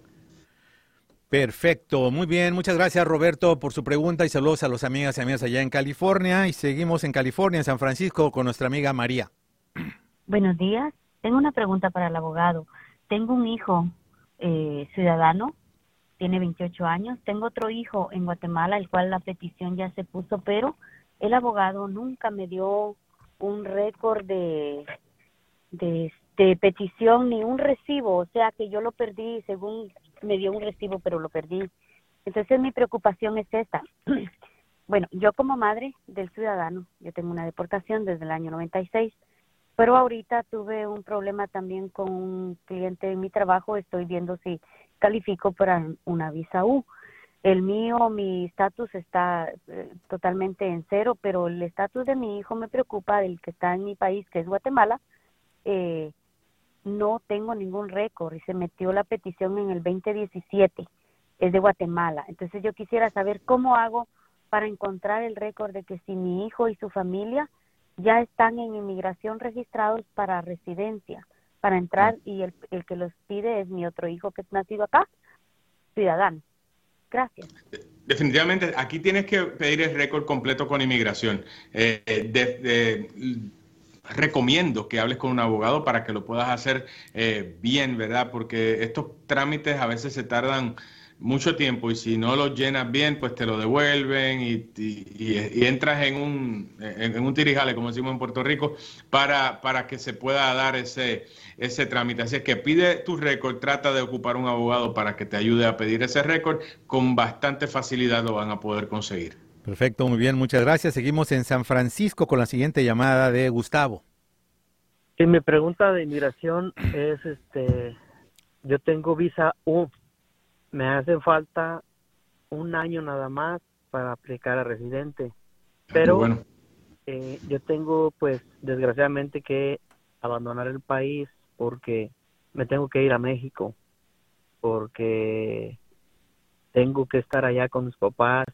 Perfecto, muy bien, muchas gracias, Roberto, por su pregunta, y saludos a los amigas y amigos allá en California. Y seguimos en California, en San Francisco, con nuestra amiga María. Buenos días, tengo una pregunta para el abogado. Tengo un hijo ciudadano, tiene 28 años, tengo otro hijo en Guatemala, el cual la petición ya se puso, pero el abogado nunca me dio un récord de petición ni un recibo, o sea que yo lo perdí, según me dio un recibo, pero lo perdí. Entonces mi preocupación es esta. Bueno, yo como madre del ciudadano, yo tengo una deportación desde el año 96, pero ahorita tuve un problema también con un cliente en mi trabajo, estoy viendo si califico para una visa U. Mi estatus está totalmente en cero, pero el estatus de mi hijo me preocupa, del que está en mi país, que es Guatemala. No tengo ningún récord y se metió la petición en el 2017, es de Guatemala. Entonces yo quisiera saber cómo hago para encontrar el récord de que si mi hijo y su familia ya están en inmigración registrados para residencia, para entrar, y el que los pide es mi otro hijo que es nacido acá, ciudadano. Gracias. Definitivamente, aquí tienes que pedir el récord completo con inmigración. Recomiendo que hables con un abogado para que lo puedas hacer bien, ¿verdad? Porque estos trámites a veces se tardan mucho tiempo, y si no los llenas bien, pues te lo devuelven y entras en un tirijale, como decimos en Puerto Rico, para que se pueda dar ese trámite. Así es que pide tu récord, trata de ocupar un abogado para que te ayude a pedir ese récord. Con bastante facilidad lo van a poder conseguir. Perfecto, muy bien, muchas gracias. Seguimos en San Francisco con la siguiente llamada de Gustavo. Sí, mi pregunta de inmigración es, yo tengo visa U, me hace falta un año nada más para aplicar a residente, pero bueno, yo tengo, pues, desgraciadamente que abandonar el país porque me tengo que ir a México, porque tengo que estar allá con mis papás.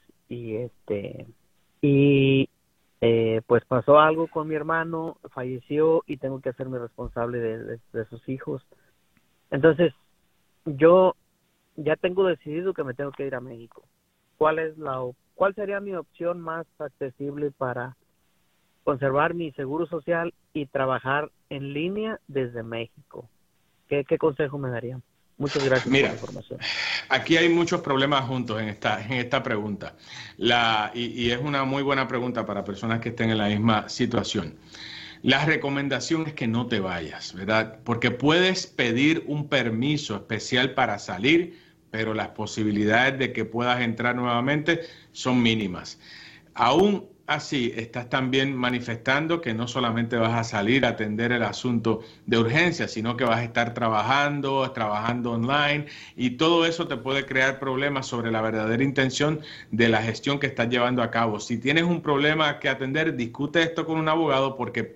Pues pasó algo con mi hermano, falleció y tengo que hacerme responsable de sus hijos. Entonces, yo ya tengo decidido que me tengo que ir a México. ¿Cuál sería mi opción más accesible para conservar mi seguro social y trabajar en línea desde México? ¿Qué consejo me darían? Muchas gracias por la información. Aquí hay muchos problemas juntos en esta pregunta. Y es una muy buena pregunta para personas que estén en la misma situación. La recomendación es que no te vayas, ¿verdad? Porque puedes pedir un permiso especial para salir, pero las posibilidades de que puedas entrar nuevamente son mínimas. Aún así, estás también manifestando que no solamente vas a salir a atender el asunto de urgencia, sino que vas a estar trabajando online, y todo eso te puede crear problemas sobre la verdadera intención de la gestión que estás llevando a cabo. Si tienes un problema que atender, discute esto con un abogado, porque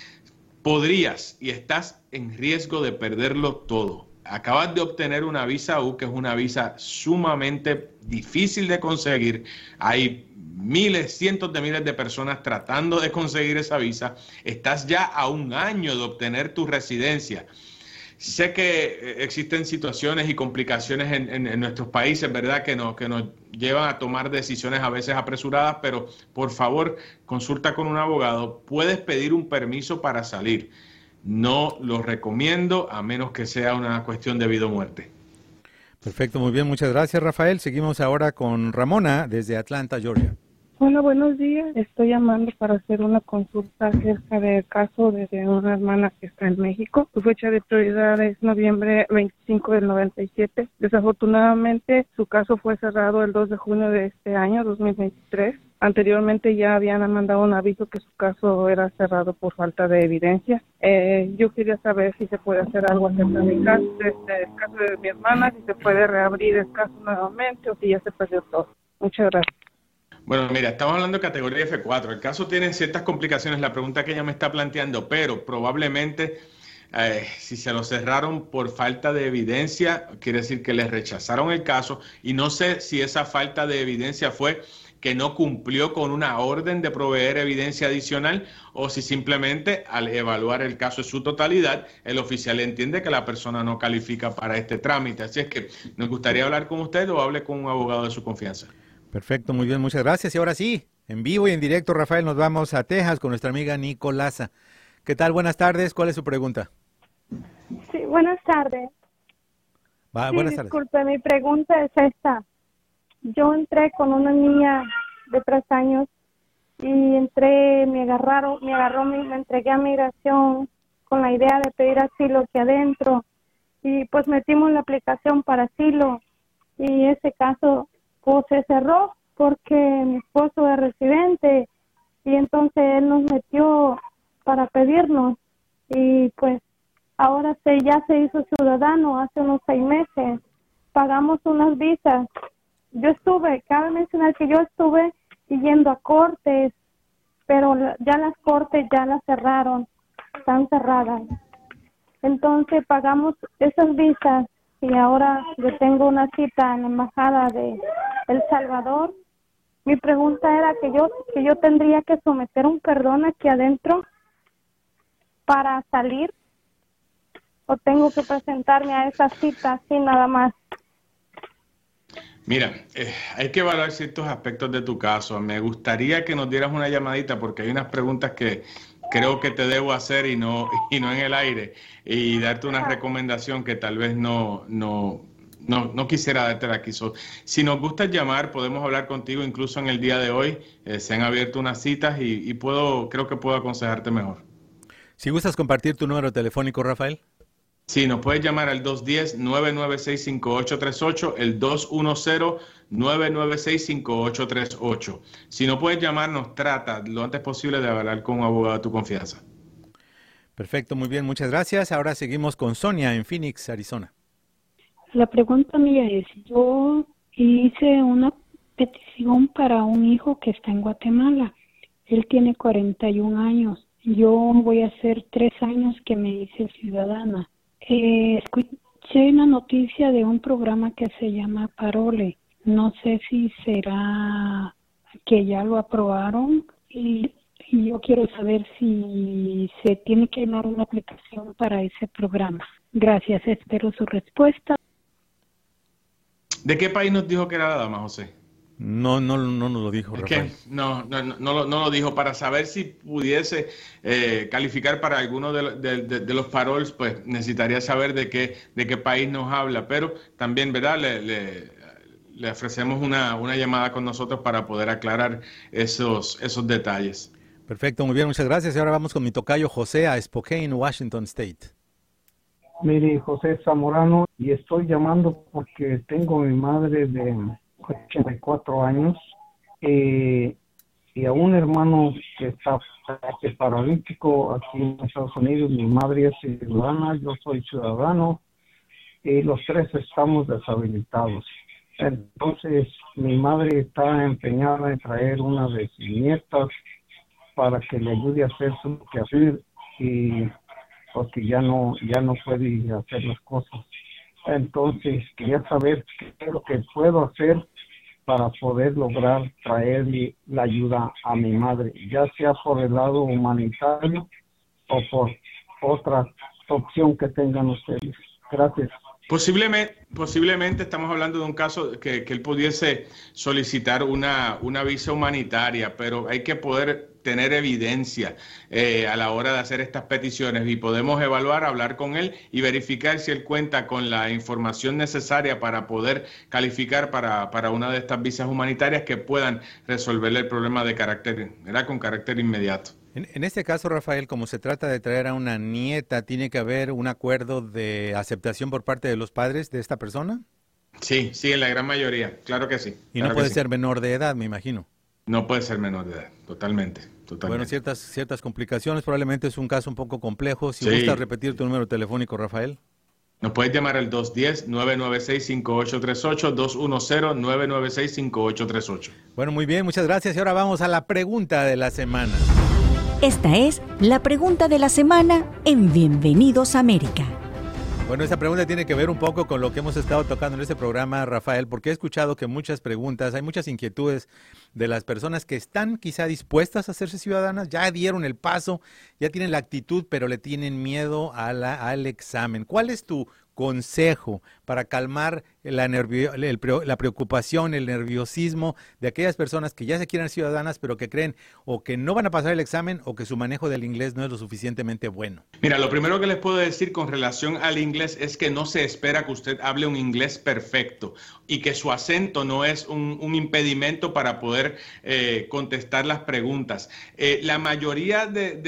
podrías y estás en riesgo de perderlo todo. Acabas de obtener una visa U, que es una visa sumamente difícil de conseguir. Hay miles, cientos de miles de personas tratando de conseguir esa visa. Estás ya a un año de obtener tu residencia. Sé que existen situaciones y complicaciones en nuestros países, ¿verdad?, que nos llevan a tomar decisiones a veces apresuradas, pero por favor, consulta con un abogado. Puedes pedir un permiso para salir. No lo recomiendo a menos que sea una cuestión de vida o muerte. Perfecto, muy bien, muchas gracias, Rafael. Seguimos ahora con Ramona desde Atlanta, Georgia. Hola, buenos días. Estoy llamando para hacer una consulta acerca del caso de una hermana que está en México. Su fecha de prioridad es noviembre 25 del 97. Desafortunadamente, su caso fue cerrado el 2 de junio de este año, 2023. Anteriormente ya habían mandado un aviso que su caso era cerrado por falta de evidencia. Yo quería saber si se puede hacer algo acerca del caso de mi hermana, si se puede reabrir el caso nuevamente o si ya se perdió todo. Muchas gracias. Bueno, mira, estamos hablando de categoría F4. El caso tiene ciertas complicaciones, la pregunta que ella me está planteando, pero probablemente si se lo cerraron por falta de evidencia, quiere decir que les rechazaron el caso, y no sé si esa falta de evidencia fue que no cumplió con una orden de proveer evidencia adicional, o si simplemente al evaluar el caso en su totalidad, el oficial entiende que la persona no califica para este trámite. Así es que nos gustaría hablar con usted o hable con un abogado de su confianza. Perfecto, muy bien, muchas gracias. Y ahora sí, en vivo y en directo, Rafael, nos vamos a Texas con nuestra amiga Nicolasa. ¿Qué tal? Buenas tardes, ¿cuál es su pregunta? Sí, buenas tardes. Buenas tardes. Disculpe, mi pregunta es esta. Yo entré con una niña de 3 años y me entregué a migración con la idea de pedir asilo aquí adentro, y pues metimos la aplicación para asilo, y ese caso pues se cerró porque mi esposo es residente, y entonces él nos metió para pedirnos, y pues ahora ya se hizo ciudadano hace unos 6 meses. Pagamos unas visas. Cabe mencionar que yo estuve yendo a cortes, pero ya las cortes ya las cerraron, están cerradas. Entonces pagamos esas visas, y ahora yo tengo una cita en la embajada de El Salvador. Mi pregunta era que yo tendría que someter un perdón aquí adentro para salir, o tengo que presentarme a esa cita así nada más. Mira, hay que evaluar ciertos aspectos de tu caso. Me gustaría que nos dieras una llamadita, porque hay unas preguntas que creo que te debo hacer y no en el aire, y darte una recomendación que tal vez no quisiera darte aquí. Si nos gusta llamar, podemos hablar contigo incluso en el día de hoy. Se han abierto unas citas y creo que puedo aconsejarte mejor. Si gustas compartir tu número telefónico, Rafael. Sí, nos puedes llamar al 210-996-5838, el 210-996-5838. Si no puedes llamarnos, trata lo antes posible de hablar con un abogado de tu confianza. Perfecto, muy bien, muchas gracias. Ahora seguimos con Sonia en Phoenix, Arizona. La pregunta mía es, yo hice una petición para un hijo que está en Guatemala. Él tiene 41 años. Yo voy a hacer 3 años que me hice ciudadana. Escuché una noticia de un programa que se llama Parole. No sé si será que ya lo aprobaron, y yo quiero saber si se tiene que llenar una aplicación para ese programa. Gracias, espero su respuesta. ¿De qué país nos dijo que era la dama, José? No nos lo dijo, Rafael. No lo dijo. Para saber si pudiese calificar para alguno de los paroles, pues necesitaría saber de qué país nos habla. Pero también, ¿verdad? Le ofrecemos una llamada con nosotros para poder aclarar esos detalles. Perfecto, muy bien, muchas gracias. Y ahora vamos con mi tocayo José a Spokane, Washington State. Mire, José Zamorano, y estoy llamando porque tengo a mi madre de 84 años y a un hermano que está paralítico aquí en Estados Unidos. Mi madre es ciudadana, yo soy ciudadano y los tres estamos deshabilitados. Entonces, mi madre está empeñada en traer una de sus nietas para que le ayude a hacer su quehacer y porque ya no puede hacer las cosas. Entonces, quería saber qué es lo que puedo hacer para poder lograr traerle la ayuda a mi madre, ya sea por el lado humanitario o por otra opción que tengan ustedes. Gracias. Posiblemente estamos hablando de un caso que él pudiese solicitar una visa humanitaria, pero hay que poder tener evidencia a la hora de hacer estas peticiones y podemos evaluar, hablar con él y verificar si él cuenta con la información necesaria para poder calificar para una de estas visas humanitarias que puedan resolverle el problema de con carácter inmediato. En este caso, Rafael, como se trata de traer a una nieta, ¿tiene que haber un acuerdo de aceptación por parte de los padres de esta persona? Sí, en la gran mayoría, claro que sí. Y no puede ser menor de edad, me imagino. No puede ser menor de edad, totalmente. Bueno, ciertas complicaciones, probablemente es un caso un poco complejo. Si gustas repetir tu número telefónico, Rafael. Nos puedes llamar al 210-996-5838, 210-996-5838. Bueno, muy bien, muchas gracias. Y ahora vamos a la pregunta de la semana. Esta es la pregunta de la semana en Bienvenidos a América. Bueno, esta pregunta tiene que ver un poco con lo que hemos estado tocando en este programa, Rafael, porque he escuchado que muchas preguntas, hay muchas inquietudes de las personas que están quizá dispuestas a hacerse ciudadanas, ya dieron el paso, ya tienen la actitud, pero le tienen miedo al examen. ¿Cuál es tu consejo para calmar la preocupación, el nerviosismo de aquellas personas que ya se quieren ciudadanas, pero que creen o que no van a pasar el examen o que su manejo del inglés no es lo suficientemente bueno? Mira, lo primero que les puedo decir con relación al inglés es que no se espera que usted hable un inglés perfecto y que su acento no es un impedimento para poder contestar las preguntas. La mayoría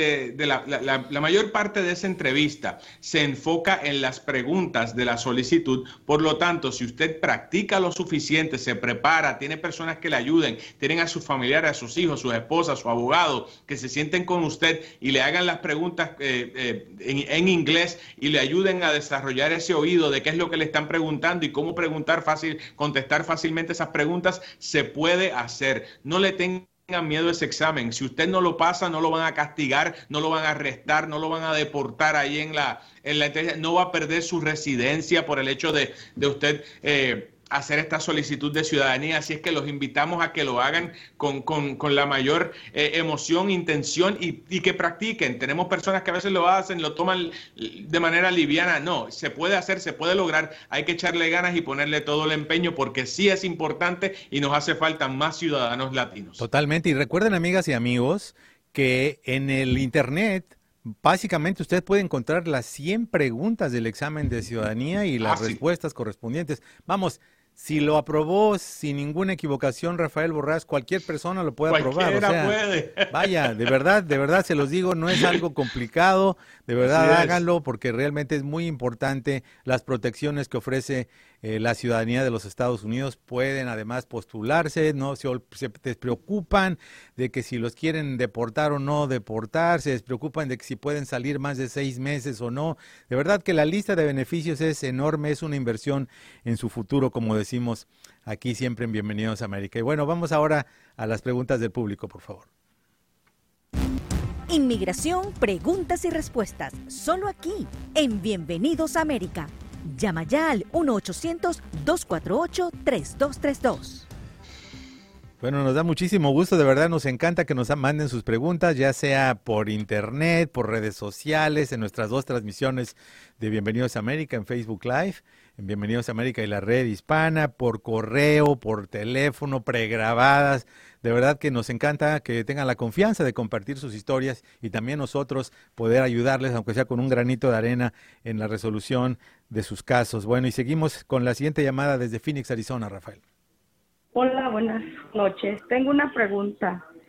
la mayor parte de esa entrevista se enfoca en las preguntas de la solicitud. Por lo tanto, si usted practica lo suficiente, se prepara, tiene personas que le ayuden, tienen a sus familiares, a sus hijos, su esposa, su abogado, que se sienten con usted y le hagan las preguntas en inglés y le ayuden a desarrollar ese oído de qué es lo que le están preguntando y cómo contestar fácilmente esas preguntas, se puede hacer. No le tengan miedo a ese examen. Si usted no lo pasa, no lo van a castigar, no lo van a arrestar, no lo van a deportar ahí en la entrevista, no va a perder su residencia por el hecho de usted hacer esta solicitud de ciudadanía. Así es que los invitamos a que lo hagan con la mayor emoción, intención y que practiquen. Tenemos personas que a veces lo hacen, lo toman de manera liviana. No, se puede hacer, se puede lograr. Hay que echarle ganas y ponerle todo el empeño porque sí es importante y nos hace falta más ciudadanos latinos. Totalmente. Y recuerden, amigas y amigos, que en el Internet básicamente usted puede encontrar las 100 preguntas del examen de ciudadanía y las respuestas correspondientes. Vamos, si lo aprobó sin ninguna equivocación Rafael Borrás, cualquier persona lo puede aprobar. O sea, puede. Vaya, de verdad se los digo, no es algo complicado, de verdad háganlo porque realmente es muy importante las protecciones que ofrece la ciudadanía de los Estados Unidos. Pueden además postularse, no se despreocupan de que si los quieren deportar o no deportar, se despreocupan de que si pueden salir más de 6 meses o no. De verdad que la lista de beneficios es enorme, es una inversión en su futuro, como decimos aquí siempre en Bienvenidos a América. Y bueno, vamos ahora a las preguntas del público, por favor. Inmigración, preguntas y respuestas, solo aquí en Bienvenidos a América. Llama ya al 1-800-248-3232. Bueno, nos da muchísimo gusto, de verdad nos encanta que nos manden sus preguntas, ya sea por internet, por redes sociales, en nuestras 2 transmisiones de Bienvenidos a América en Facebook Live, en Bienvenidos a América y la Red Hispana, por correo, por teléfono, pregrabadas. De verdad que nos encanta que tengan la confianza de compartir sus historias y también nosotros poder ayudarles, aunque sea con un granito de arena, en la resolución de sus casos. Bueno, y seguimos con la siguiente llamada desde Phoenix, Arizona, Rafael. Hola, buenas noches. Tengo una pregunta.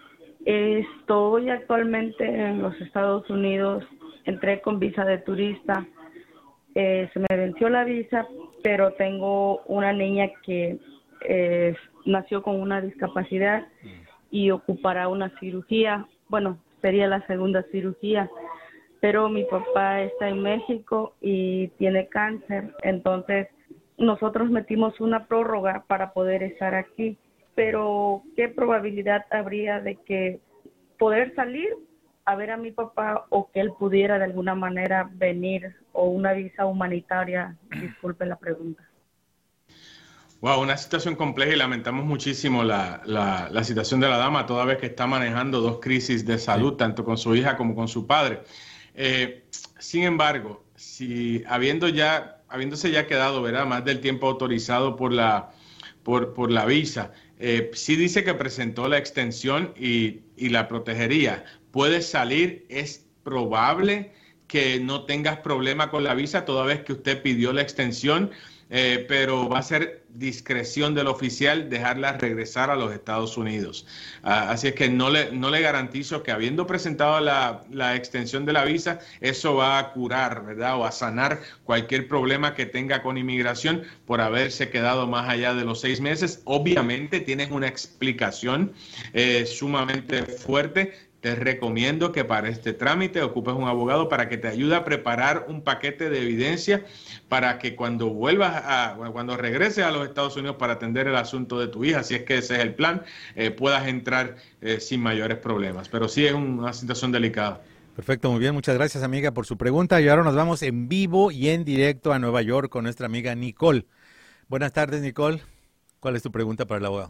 Estoy actualmente en los Estados Unidos, entré con visa de turista, se me venció la visa, pero tengo una niña que nació con una discapacidad y ocupará una cirugía, bueno, sería la segunda cirugía, pero mi papá está en México y tiene cáncer, entonces nosotros metimos una prórroga para poder estar aquí. Pero ¿qué probabilidad habría de que poder salir a ver a mi papá o que él pudiera de alguna manera venir o una visa humanitaria? Disculpe la pregunta. Wow, una situación compleja y lamentamos muchísimo la situación de la dama, toda vez que está manejando dos crisis de salud, tanto con su hija como con su padre. Sin embargo, si habiéndose ya quedado, ¿verdad?, más del tiempo autorizado por la visa, sí dice que presentó la extensión y la protegería. Puedes salir, es probable que no tengas problema con la visa toda vez que usted pidió la extensión, pero va a ser discreción del oficial dejarla regresar a los Estados Unidos. Así es que no le garantizo que habiendo presentado la extensión de la visa, eso va a curar, ¿verdad?, o a sanar cualquier problema que tenga con inmigración por haberse quedado más allá de los 6 meses. Obviamente tienes una explicación sumamente fuerte. Te recomiendo que para este trámite ocupes un abogado para que te ayude a preparar un paquete de evidencia para que cuando regreses a los Estados Unidos para atender el asunto de tu hija, si es que ese es el plan, puedas entrar sin mayores problemas. Pero sí es una situación delicada. Perfecto, muy bien. Muchas gracias, amiga, por su pregunta. Y ahora nos vamos en vivo y en directo a Nueva York con nuestra amiga Nicole. Buenas tardes, Nicole. ¿Cuál es tu pregunta para el abogado?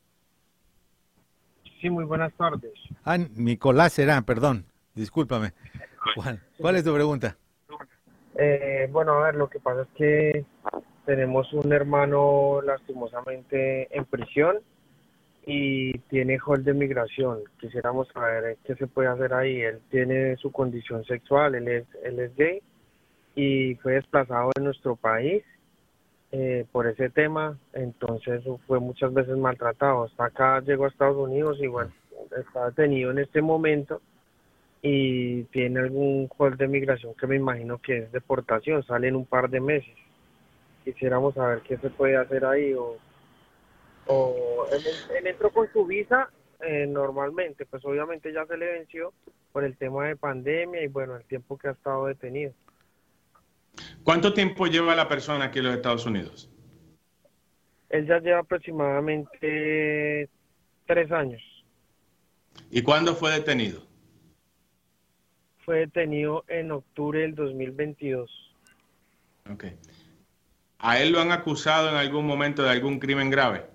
Sí, muy buenas tardes. Nicolás será, perdón, discúlpame. ¿Cuál es tu pregunta? Bueno, a ver, lo que pasa es que tenemos un hermano lastimosamente en prisión y tiene hold de migración. Quisiéramos saber qué se puede hacer ahí. Él tiene su condición sexual, él es gay y fue desplazado de nuestro país por ese tema, entonces fue muchas veces maltratado. Hasta acá llegó a Estados Unidos y bueno, está detenido en este momento y tiene algún hold de migración que me imagino que es deportación, sale en un par de meses. Quisiéramos saber qué se puede hacer ahí o él entró con su visa normalmente, pues obviamente ya se le venció por el tema de pandemia y bueno, el tiempo que ha estado detenido. ¿Cuánto tiempo lleva la persona aquí en los Estados Unidos? Él ya lleva aproximadamente 3 años. ¿Y cuándo fue detenido? Fue detenido en octubre del 2022. Ok. ¿A él lo han acusado en algún momento de algún crimen grave?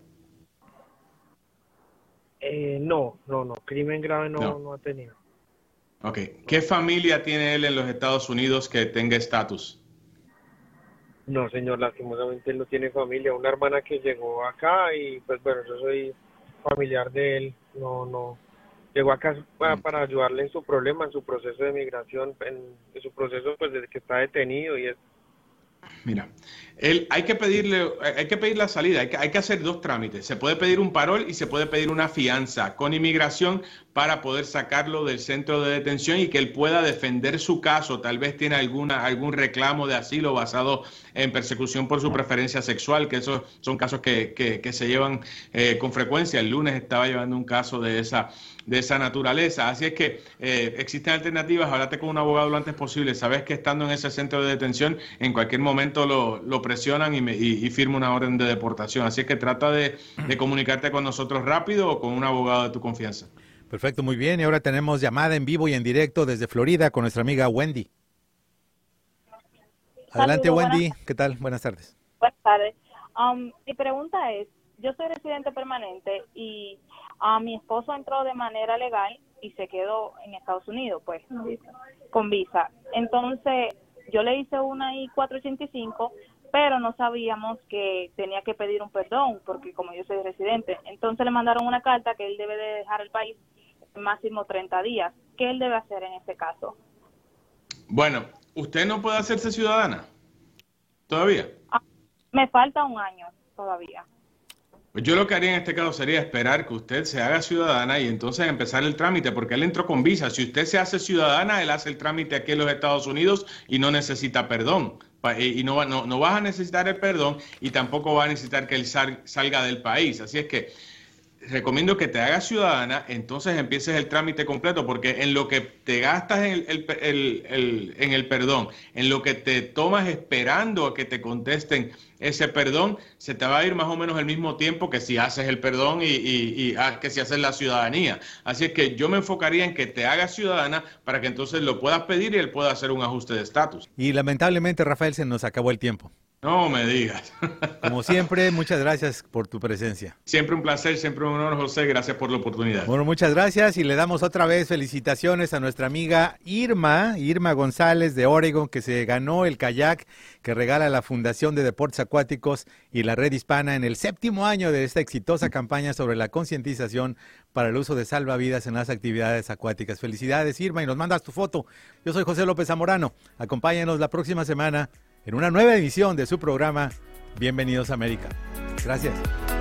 No, crimen grave no ha tenido. Ok. ¿Qué familia tiene él en los Estados Unidos que tenga estatus? No, señor, lastimosamente él no tiene familia. Una hermana que llegó acá y pues bueno, yo soy familiar de él. No. Llegó acá para ayudarle en su problema, en su proceso de migración, en su proceso pues desde que está detenido y es. Mira, hay que pedir la salida, hay que hacer 2 trámites. Se puede pedir un parol y se puede pedir una fianza con inmigración para poder sacarlo del centro de detención y que él pueda defender su caso. Tal vez tiene algún reclamo de asilo basado en persecución por su preferencia sexual, que esos son casos que se llevan con frecuencia. El lunes estaba llevando un caso de esa naturaleza. Así es que existen alternativas. Háblate con un abogado lo antes posible. Sabes que estando en ese centro de detención, en cualquier momento lo presionan y firma una orden de deportación. Así es que trata de comunicarte con nosotros rápido o con un abogado de tu confianza. Perfecto, muy bien. Y ahora tenemos llamada en vivo y en directo desde Florida con nuestra amiga Wendy. Adelante, Saludos, Wendy. ¿Qué tal? Buenas tardes. Buenas tardes. Mi pregunta es, yo soy residente permanente y mi esposo entró de manera legal y se quedó en Estados Unidos, pues, con visa. Entonces, yo le hice una I-485, pero no sabíamos que tenía que pedir un perdón, porque como yo soy residente. Entonces le mandaron una carta que él debe de dejar el país máximo 30 días. ¿Qué él debe hacer en este caso? Bueno, ¿usted no puede hacerse ciudadana todavía? Me falta un año todavía. Pues yo lo que haría en este caso sería esperar que usted se haga ciudadana y entonces empezar el trámite, porque él entró con visa. Si usted se hace ciudadana, él hace el trámite aquí en los Estados Unidos y no necesita perdón. Y no vas a necesitar el perdón y tampoco va a necesitar que él salga del país. Así es que recomiendo que te hagas ciudadana, entonces empieces el trámite completo, porque en lo que te gastas en el perdón, en lo que te tomas esperando a que te contesten ese perdón, se te va a ir más o menos el mismo tiempo que si haces el perdón y que si haces la ciudadanía. Así es que yo me enfocaría en que te hagas ciudadana para que entonces lo puedas pedir y él pueda hacer un ajuste de estatus. Y lamentablemente, Rafael, se nos acabó el tiempo. No me digas. Como siempre, muchas gracias por tu presencia. Siempre un placer, siempre un honor, José. Gracias por la oportunidad. Bueno, muchas gracias y le damos otra vez felicitaciones a nuestra amiga Irma González de Oregon, que se ganó el kayak que regala la Fundación de Deportes Acuáticos y la Red Hispana en el 7º año de esta exitosa campaña sobre la concientización para el uso de salvavidas en las actividades acuáticas. Felicidades, Irma, y nos mandas tu foto. Yo soy José López Zamorano. Acompáñanos la próxima semana en una nueva edición de su programa Bienvenidos a América. Gracias.